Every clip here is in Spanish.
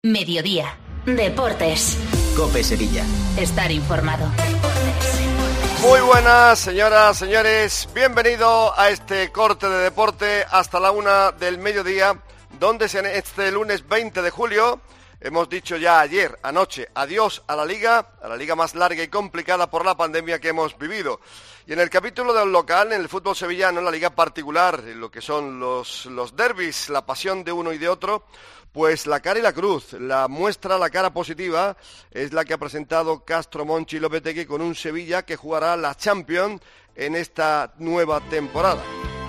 Mediodía. Deportes. COPE Sevilla. Estar informado. Muy buenas, señoras, señores. Bienvenido a este corte de deporte hasta la 1 del mediodía, donde este lunes 20 de julio hemos dicho ya ayer, anoche, adiós a la liga más larga y complicada por la pandemia que hemos vivido. Y en el capítulo del local, en el fútbol sevillano, en la liga particular, en lo que son los derbis, la pasión de uno y de otro, pues la cara y la cruz, la cara positiva, es la que ha presentado Castro Monchi y Lopetegui con un Sevilla que jugará la Champions en esta nueva temporada.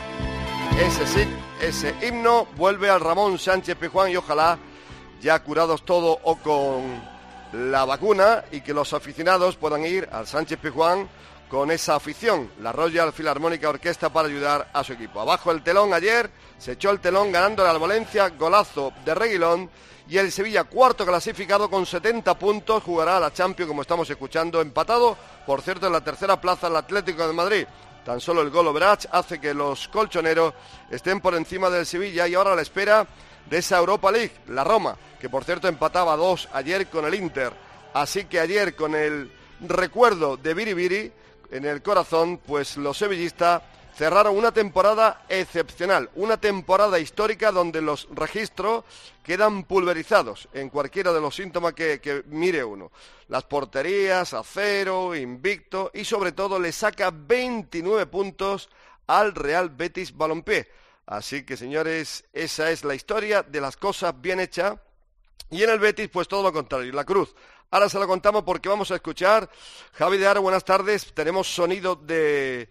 Ese himno vuelve al Ramón Sánchez Pizjuán y ojalá ya curados todo o con la vacuna y que los aficionados puedan ir al Sánchez Pizjuán con esa afición, la Royal Philharmonic Orquesta, para ayudar a su equipo. Abajo el telón ayer, se echó el telón ganándole al Valencia, golazo de Reguilón, y el Sevilla, cuarto clasificado con 70 puntos, jugará a la Champions, como estamos escuchando, empatado, por cierto, en la tercera plaza el Atlético de Madrid. Tan solo el gol Oberach hace que los colchoneros estén por encima del Sevilla y ahora a la espera de esa Europa League, la Roma, que por cierto empataba 2 ayer con el Inter. Así que ayer, con el recuerdo de Biribiri en el corazón, pues los sevillistas cerraron una temporada excepcional, una temporada histórica donde los registros quedan pulverizados en cualquiera de los síntomas que mire uno. Las porterías a 0, invicto, y sobre todo le saca 29 puntos al Real Betis Balompié. Así que, señores, esa es la historia de las cosas bien hechas. Y en el Betis, pues todo lo contrario, la cruz. Ahora se lo contamos porque vamos a escuchar. Javi de Aro, buenas tardes. Tenemos sonido de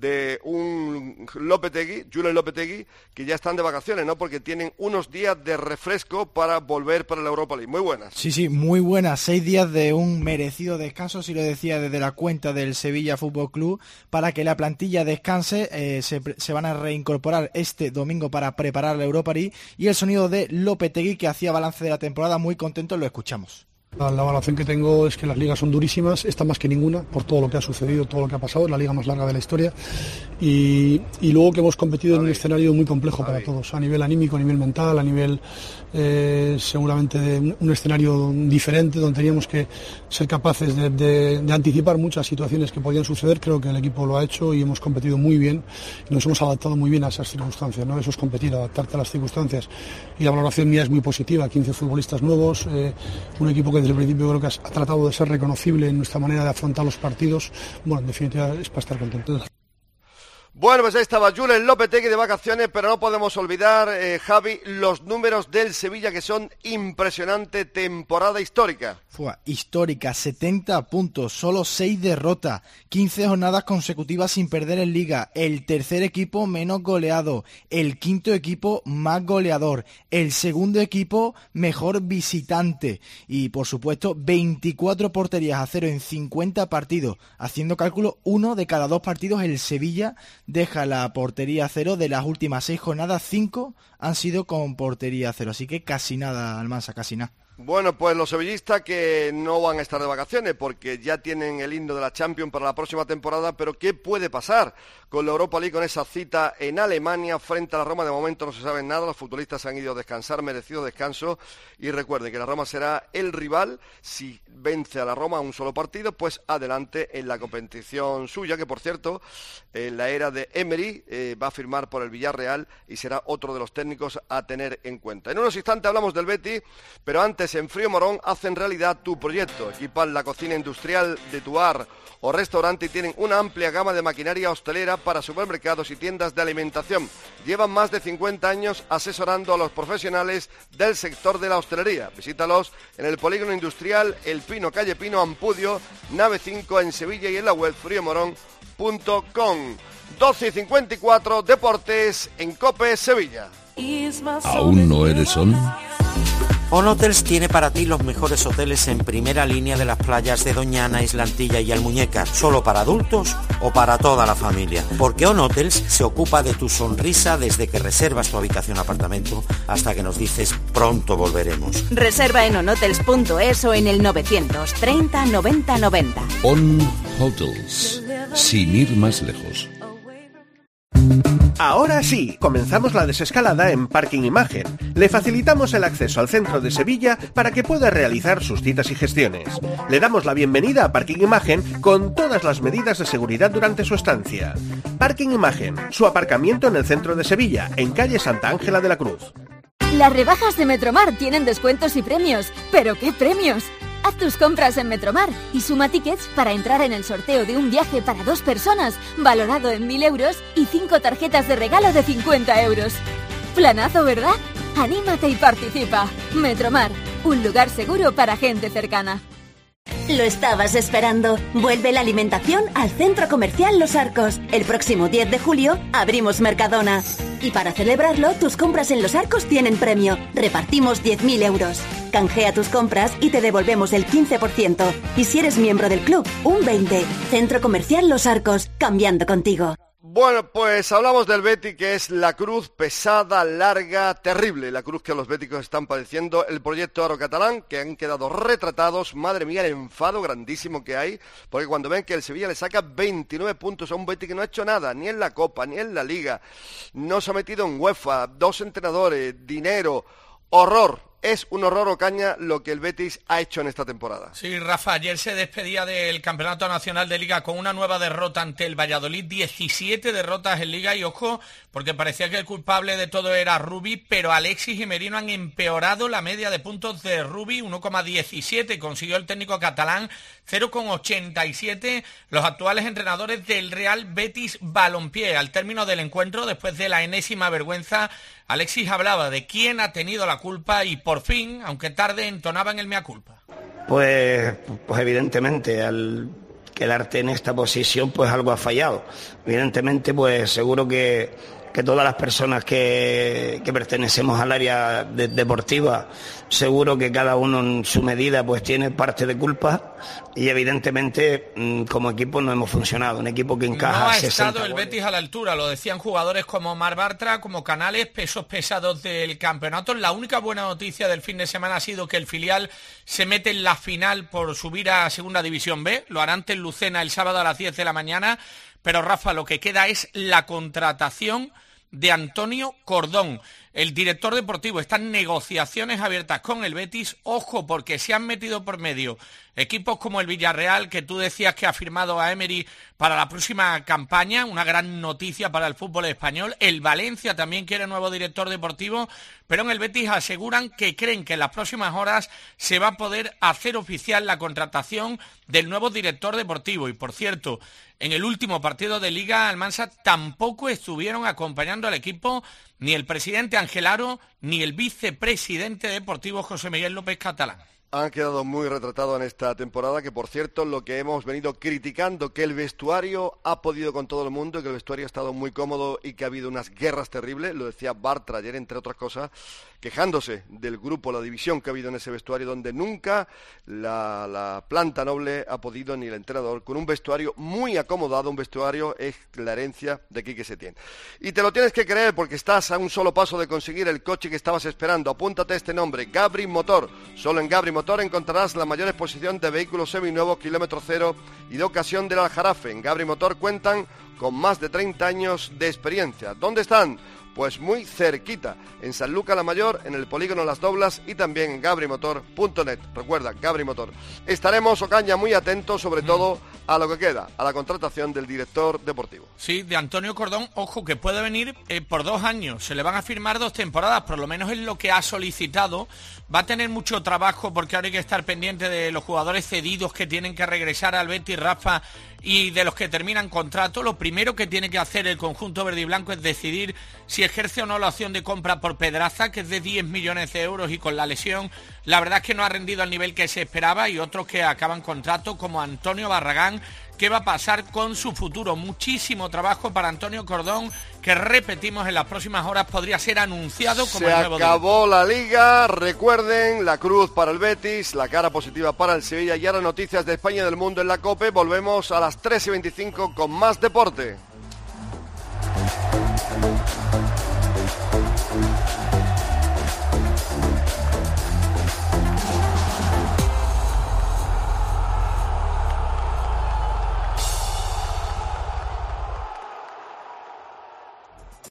un Lopetegui, Julen Lopetegui, que ya están de vacaciones, ¿no? Porque tienen unos días de refresco para volver para la Europa League. Muy buenas. Sí, muy buenas. 6 días de un merecido descanso, si lo decía desde la cuenta del Sevilla Fútbol Club, para que la plantilla descanse. Se van a reincorporar este domingo para preparar la Europa League. Y el sonido de Lopetegui, que hacía balance de la temporada, muy contento, lo escuchamos. La evaluación que tengo es que las ligas son durísimas, esta más que ninguna, por todo lo que ha sucedido, todo lo que ha pasado, es la liga más larga de la historia, y luego que hemos competido en un escenario muy complejo para todos, a nivel anímico, a nivel mental, a nivel seguramente de un escenario diferente, donde teníamos que ser capaces de anticipar muchas situaciones que podían suceder. Creo que el equipo lo ha hecho y hemos competido muy bien, y nos hemos adaptado muy bien a esas circunstancias, ¿no? Eso es competir, adaptarte a las circunstancias, y la valoración mía es muy positiva. 15 futbolistas nuevos, un equipo que desde el principio creo que ha tratado de ser reconocible en nuestra manera de afrontar los partidos. Bueno, en definitiva es para estar contento. Bueno, pues ahí estaba Julen Lopetegui de vacaciones, pero no podemos olvidar, Javi, los números del Sevilla, que son impresionantes, temporada histórica. Histórica, 70 puntos, solo 6 derrotas, 15 jornadas consecutivas sin perder en Liga, el tercer equipo menos goleado, el quinto equipo más goleador, el segundo equipo mejor visitante y, por supuesto, 24 porterías a 0 en 50 partidos. Haciendo cálculo, 1 de cada 2 partidos el Sevilla deja la portería a 0. De las últimas 6 jornadas, 5 han sido con portería a 0, así que casi nada, Almansa, casi nada. Bueno, pues los sevillistas que no van a estar de vacaciones porque ya tienen el himno de la Champions para la próxima temporada, pero ¿qué puede pasar con la Europa League, con esa cita en Alemania frente a la Roma? De momento no se sabe nada, los futbolistas han ido a descansar, merecido descanso, y recuerden que la Roma será el rival. Si vence a la Roma a un solo partido, pues adelante en la competición suya, que por cierto, en la era de Emery va a firmar por el Villarreal y será otro de los técnicos a tener en cuenta. En unos instantes hablamos del Betis, pero antes, en Frío Morón hacen realidad tu proyecto. Equipan la cocina industrial de tu bar o restaurante y tienen una amplia gama de maquinaria hostelera para supermercados y tiendas de alimentación. Llevan más de 50 años asesorando a los profesionales del sector de la hostelería. Visítalos en el Polígono Industrial El Pino, calle Pino, Ampudio, nave 5 en Sevilla, y en la web friomorón.com. 12:54, Deportes en COPE Sevilla. ¿Aún no eres Son? On Hotels tiene para ti los mejores hoteles en primera línea de las playas de Doñana, Islantilla y Almuñécar, solo para adultos o para toda la familia. Porque On Hotels se ocupa de tu sonrisa desde que reservas tu habitación o apartamento hasta que nos dices pronto volveremos. Reserva en onhotels.es o en el 930 90 90. On Hotels, sin ir más lejos. Ahora sí, comenzamos la desescalada en Parking Imagen. Le facilitamos el acceso al centro de Sevilla para que pueda realizar sus citas y gestiones. Le damos la bienvenida a Parking Imagen con todas las medidas de seguridad durante su estancia. Parking Imagen, su aparcamiento en el centro de Sevilla, en calle Santa Ángela de la Cruz. Las rebajas de Metromar tienen descuentos y premios. ¿Pero qué premios? Haz tus compras en Metromar y suma tickets para entrar en el sorteo de un viaje para 2 personas, valorado en 1.000 euros y 5 tarjetas de regalo de 50 euros. Planazo, ¿verdad? Anímate y participa. Metromar, un lugar seguro para gente cercana. Lo estabas esperando. Vuelve la alimentación al Centro Comercial Los Arcos. El próximo 10 de julio abrimos Mercadona. Y para celebrarlo, tus compras en Los Arcos tienen premio. Repartimos 10.000 euros. Canjea tus compras y te devolvemos el 15%. Y si eres miembro del club, un 20%. Centro Comercial Los Arcos, cambiando contigo. Bueno, pues hablamos del Betis, que es la cruz pesada, larga, terrible, la cruz que los béticos están padeciendo, el proyecto Aro Catalán, que han quedado retratados. Madre mía, el enfado grandísimo que hay, porque cuando ven que el Sevilla le saca 29 puntos a un Betis que no ha hecho nada, ni en la Copa, ni en la Liga, no se ha metido en UEFA, 2 entrenadores, dinero, horror. Es un horror, Ocaña, lo que el Betis ha hecho en esta temporada. Sí, Rafa, ayer se despedía del Campeonato Nacional de Liga con una nueva derrota ante el Valladolid, 17 derrotas en Liga, y ojo, porque parecía que el culpable de todo era Rubi, pero Alexis y Merino han empeorado la media de puntos de Rubi, 1,17, consiguió el técnico catalán, 0,87 los actuales entrenadores del Real Betis Balompié. Al término del encuentro, después de la enésima vergüenza, Alexis hablaba de quién ha tenido la culpa y por fin, aunque tarde, entonaba en el mea culpa. Pues evidentemente, al quedarte en esta posición, pues algo ha fallado. Evidentemente, pues seguro que todas las personas que pertenecemos al área deportiva, seguro que cada uno en su medida pues tiene parte de culpa, y evidentemente como equipo no hemos funcionado, un equipo que encaja. No ha estado el Betis a la altura, lo decían jugadores como Mar Bartra, como Canales, pesos pesados del campeonato. La única buena noticia del fin de semana ha sido que el filial se mete en la final por subir a Segunda División B, lo hará ante el Lucena el sábado a las 10 de la mañana, pero Rafa, lo que queda es la contratación de Antonio Cordón, el director deportivo. Están negociaciones abiertas con el Betis. Ojo, porque se han metido por medio equipos como el Villarreal, que tú decías que ha firmado a Emery para la próxima campaña, una gran noticia para el fútbol español. El Valencia también quiere nuevo director deportivo, pero en el Betis aseguran que creen que en las próximas horas se va a poder hacer oficial la contratación del nuevo director deportivo. Y por cierto, en el último partido de Liga, Almansa tampoco estuvieron acompañando al equipo ni el presidente Ángel Aro ni el vicepresidente deportivo José Miguel López Catalán. Han quedado muy retratados en esta temporada, que por cierto, lo que hemos venido criticando, que el vestuario ha podido con todo el mundo, que el vestuario ha estado muy cómodo y que ha habido unas guerras terribles, lo decía Bartra ayer, entre otras cosas, quejándose del grupo, la división que ha habido en ese vestuario, donde nunca la planta noble ha podido, ni el entrenador, con un vestuario muy acomodado. Un vestuario es la herencia de Quique Setién. Y te lo tienes que creer, porque estás a un solo paso de conseguir el coche que estabas esperando. Apúntate a este nombre, Gabri Motor. Solo en Gabri Motor encontrarás la mayor exposición de vehículos seminuevos, kilómetro cero y de ocasión del Aljarafe. En Gabri Motor cuentan con más de 30 años de experiencia. ¿Dónde están? Pues muy cerquita, en Sanlúcar la Mayor, en el polígono Las Doblas y también en gabrimotor.net. Recuerda, Gabri Motor. Estaremos, Ocaña, muy atentos, sobre todo a lo que queda, a la contratación del director deportivo. Sí, de Antonio Cordón, ojo, que puede venir por 2 años. Se le van a firmar 2 temporadas, por lo menos es lo que ha solicitado. Va a tener mucho trabajo porque ahora hay que estar pendiente de los jugadores cedidos que tienen que regresar al Betis, Rafa, y de los que terminan contrato. Lo primero que tiene que hacer el conjunto verde y blanco es decidir si ejerce o no la opción de compra por Pedraza, que es de 10 millones de euros, y con la lesión la verdad es que no ha rendido al nivel que se esperaba, y otros que acaban contrato como Antonio Barragán. ¿Qué va a pasar con su futuro? Muchísimo trabajo para Antonio Cordón, que repetimos, en las próximas horas podría ser anunciado como el nuevo director. Se acabó la Liga, recuerden, la cruz para el Betis, la cara positiva para el Sevilla, y ahora noticias de España y del mundo en la COPE. Volvemos a las 3:25 con más deporte.